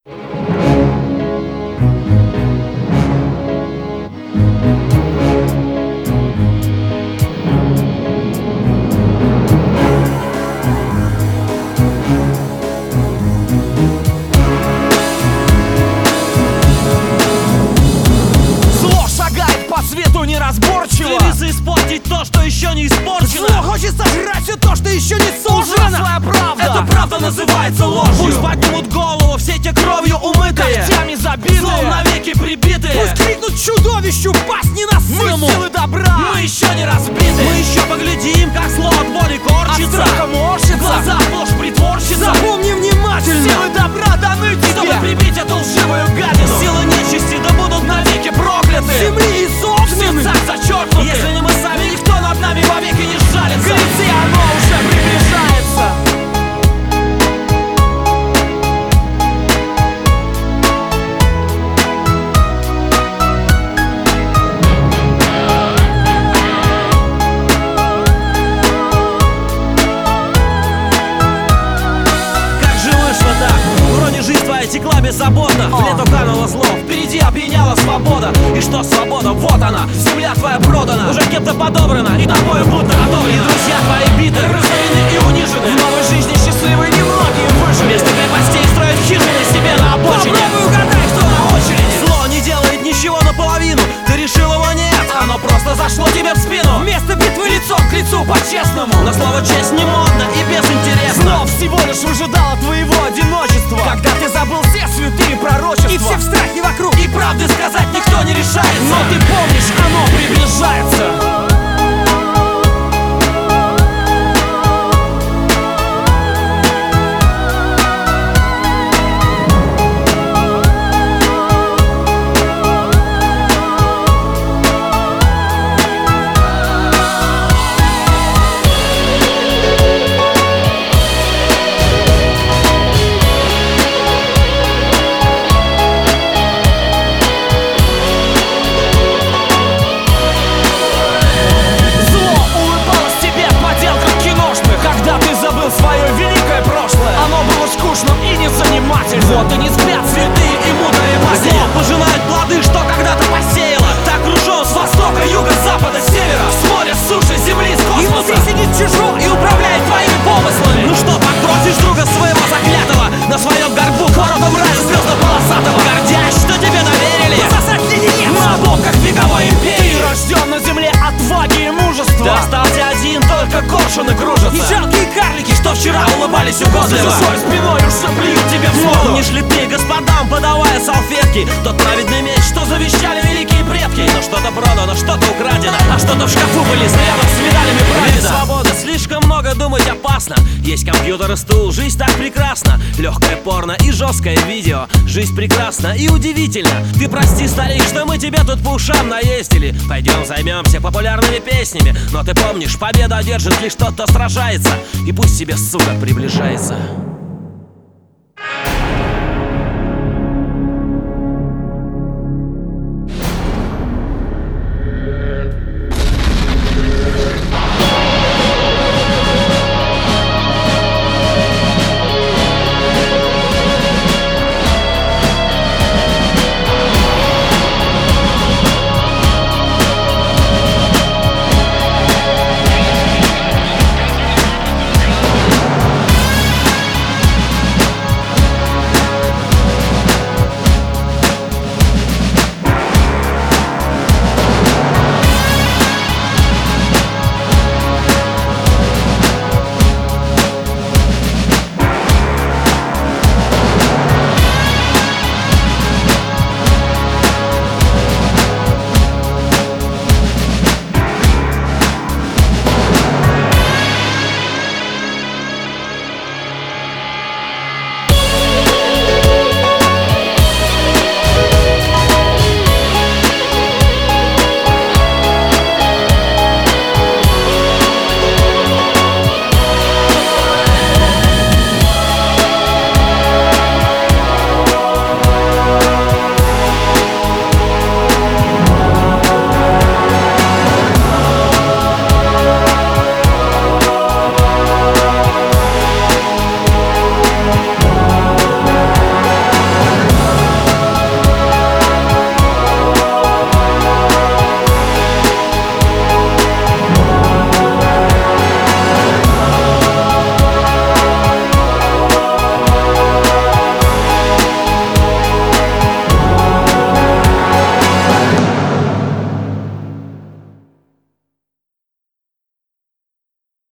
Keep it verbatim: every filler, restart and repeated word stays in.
Свету неразборчиво, стремится испортить то, что еще не испорчено. Зло хочет сожрать все то, что еще не сожрано. Своя правда, эта правда называется ложью. Пусть поднимут голову все те кровью умытые, когтями забитые, злом навеки прибитые. Пусть крикнут чудовищу, пасть ненасытному. Мы силы добра, мы еще не разбиты. Мы еще поглядим, как зло от боли корчится, от страха морщится, глаза ложь притворщица. Запомни внимательно, силы добра даны тебе, чтобы прибить эту лживую гадину. Силы нечисти да будут навеки прокляты, земли и в сердцах зачеркнуты. Если не мы сами, никто над нами вовеки не сжалится. Гляди, оно уже приближается. Текла беззаботно, в лету кануло зло, впереди опьяняла свобода. И что свобода? Вот она, земля твоя продана, уже кем-то подобрана, и тобою будто одобрена. И друзья твои биты, разорены и унижены. В новой жизни счастливые немногие выжили. Вместо крепостей строят хижины себе на обочине. Попробуй угадай, кто на очереди. Зло не делает ничего наполовину, ты решил его нет, оно просто зашло тебе в спину. Вместо битвы лицом к лицу по-честному, но слово честь не модно и безинтересно. Зло всего лишь выжидало твоего одиночества, когда ты забыл все святые пророчества и все в страхе вокруг, и правды сказать никто не решается. Но ты помнишь, оно приближается. Свое великое прошлое, оно было скучным и незанимательным. Вот и не спят святые и мудрые маги. Зло пожинает плоды, что когда-то посеяло. Так кружом с востока, юга, запада, севера, с моря, с суши, земли, с космоса. И внутри сидит чужой и управляет твоими помыслами. Ну что, подбросишь друга своего заклятого на своем горбу хородом рая звездно-полосатого, гордясь, что тебе доверили засать леденец на обломках вековой империи. Ты рожден на земле отваги и мужества. Ты остался один, только коршуны кружатся. И жалкие карлики, что вчера улыбались угодливо, за свой спиной уж заплюют тебе в морду. Помнишь ли ты, господам, подавая салфетки, тот праведный меч, что завещали великие предки? Но что-то продано, что-то украдено, а что-то в шкафу были зарядом с медалями прадеда. Свобода, слишком много думать опасно. Есть компьютер и стул, жизнь так прекрасна. Легкое порно и жесткое видео. Жизнь прекрасна и удивительна. Ты прости, старик, что мы тебя тут по ушам наездили. Пойдем займемся популярными песнями. Но ты помнишь, победу одержит лишь тот, кто сражается. И пусть себе, сука, приближается.